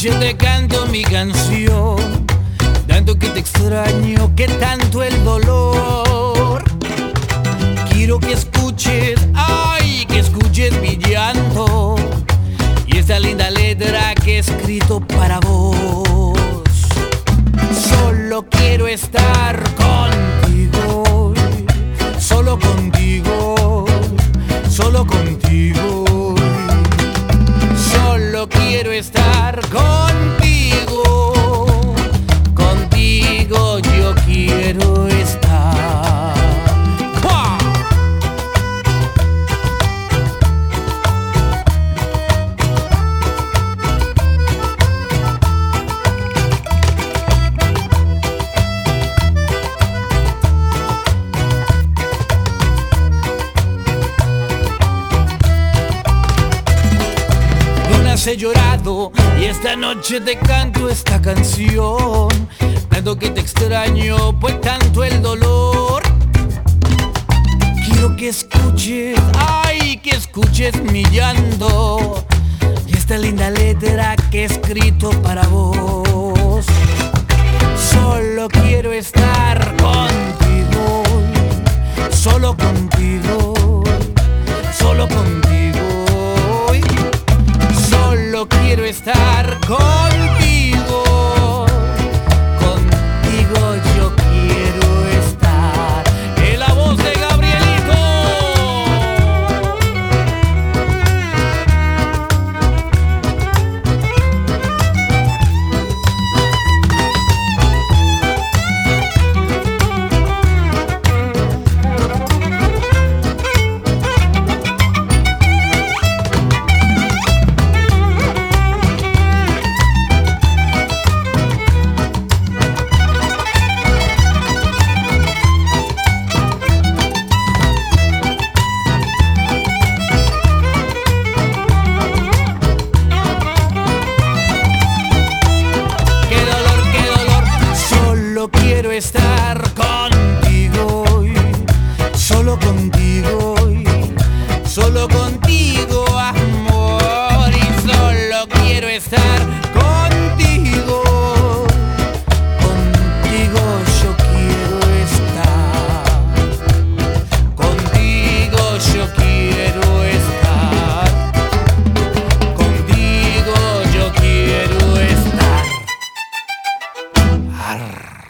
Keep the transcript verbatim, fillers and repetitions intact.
noche te canto mi canción, tanto que te extraño, que tanto el dolor. Quiero que escuches, ay, que escuches mi llanto y esta linda letra que he escrito para vos. Solo quiero estar contigo, solo contigo, solo contigo. Solo quiero estar contigo, contigo yo quiero estar. ¡Pua! He llorado y esta noche te canto esta canción, tanto que te extraño, pues tanto el dolor. Quiero que escuches, ay, que escuches mi llanto y esta linda letra que he escrito para vos. Solo quiero estar contigo, solo contigo, solo contigo. Solo quiero estar contigo, contigo yo quiero estar. En la voz de Gabrielito. Quiero estar contigo, solo contigo, solo contigo, amor. Y solo quiero estar contigo, contigo yo quiero estar, contigo yo quiero estar, contigo yo quiero estar. Arr.